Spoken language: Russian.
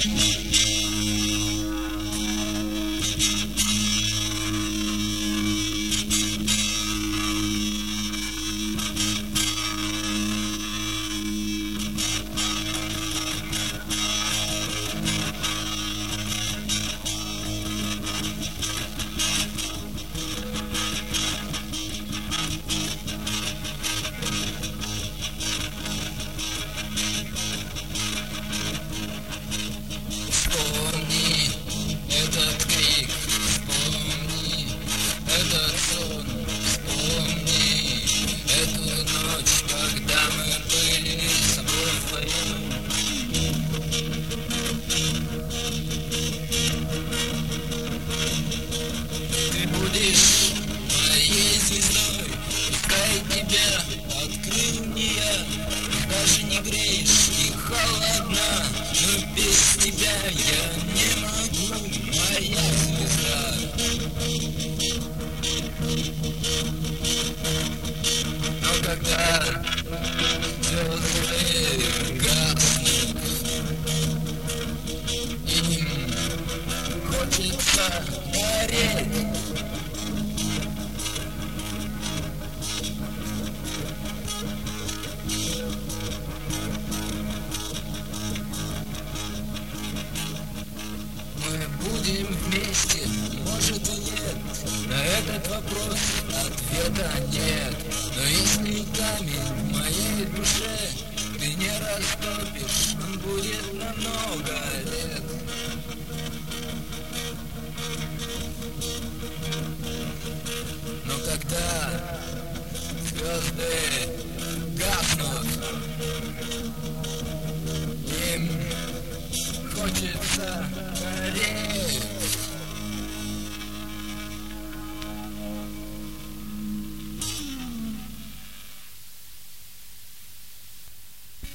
Даже не греешь и холодна, но без тебя я не могу, моя звезда. Но когда звезды гаснут, им хочется гореть. Будем вместе, может и нет. На этот вопрос ответа нет. Но если камень в моей душе ты не растопишь, он будет на много лет. Но когда звезды гаснут, им хочется гореть.